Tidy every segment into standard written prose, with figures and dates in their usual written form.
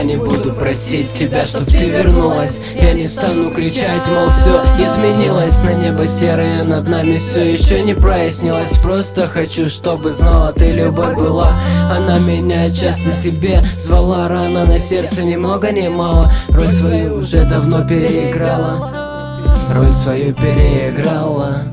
я не буду просить тебя, чтоб ты вернулась. Я не стану кричать, мол, все изменилось. На небо серое над нами все еще не прояснилось. Просто хочу, чтобы знала ты, любовь была. Она меня часто себе звала, рана на сердце ни много ни мало. Роль свою уже давно переиграла, роль свою переиграла.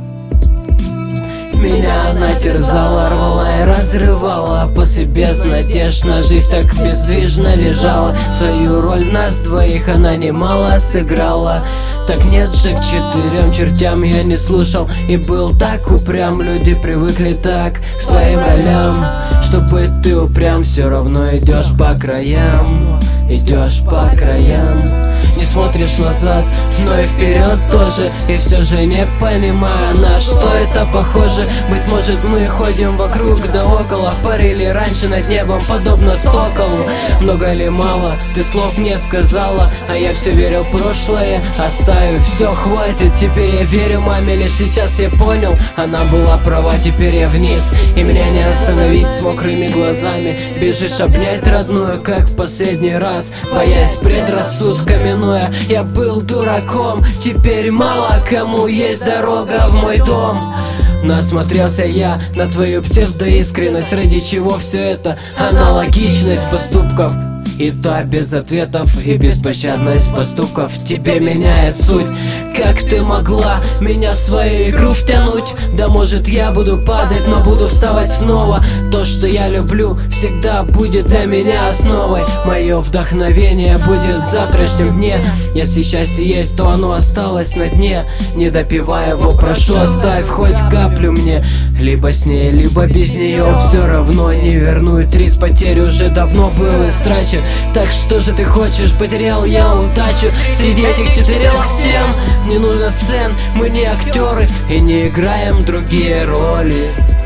Меня она терзала, рвала и разрывала. После без надежд на жизнь так бездвижно лежала. Свою роль в нас двоих она немало сыграла. Так нет же, к 4 чертям я не слушал и был так упрям. Люди привыкли так к своим ролям. Чтобы ты упрям, все равно идешь по краям. Идешь по краям. Не смотришь назад, но и вперед тоже. И все же не понимаю, на что это похоже. Быть может, мы ходим вокруг да около, парили раньше над небом, подобно соколу. Много ли мало, ты слов мне сказала, а я все верил в прошлое, оставив все, хватит. Теперь я верю маме, лишь сейчас я понял, она была права, теперь я вниз. И меня не остановить с мокрыми глазами. Бежишь обнять родную, как в последний раз, боясь предрассудками. Я был дураком, теперь мало кому есть дорога в мой дом. Насмотрелся я на твою псевдоискренность. Ради чего все это? Аналогичность поступков и та без ответов, и беспощадность поступков тебе меняет суть. Как ты могла меня в свою игру втянуть? Да может я буду падать, но буду вставать снова. То, что я люблю, всегда будет для меня основой. Мое вдохновение будет в завтрашнем дне. Если счастье есть, то оно осталось на дне. Не допивая его, прошу, оставь хоть каплю мне. Либо с ней, либо без нее, все равно не верну. И приз потери уже давно был истрачен. Так что же ты хочешь? Потерял я удачу среди этих 4 стен. Не нужно сцен, мы не актеры и не играем другие роли.